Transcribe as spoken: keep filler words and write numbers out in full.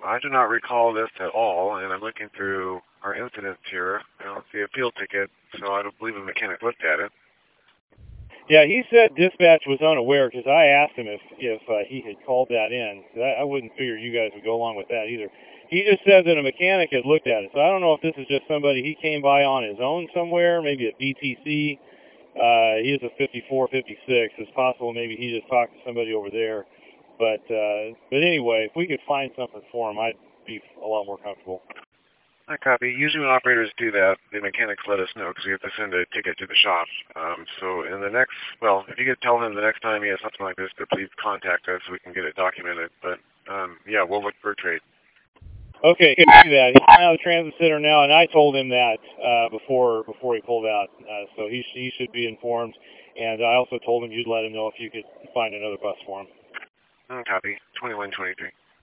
I do not recall this at all, and I'm looking through our incidents here. I don't see a appeal ticket, so I don't believe a mechanic looked at it. Yeah, he said dispatch was unaware because I asked him if if uh, he had called that in. I, I wouldn't figure you guys would go along with that either. He just said that a mechanic had looked at it. So I don't know if this is just somebody he came by on his own somewhere, maybe at B T C. Uh, he is a fifty-four, fifty-six. It's possible maybe he just talked to somebody over there. But uh, but anyway, if we could find something for him, I'd be a lot more comfortable. I copy. Usually when operators do that, the mechanics let us know because we have to send a ticket to the shop. Um, so in the next, well, if you could tell him the next time he has something like this, to please contact us so we can get it documented. But um, yeah, we'll look for a trade. Okay, he can do that. He's out of the transit center now, and I told him that uh, before before he pulled out, uh, so he he should be informed. And I also told him you'd let him know if you could find another bus for him. Mm, copy. twenty-one twenty-three.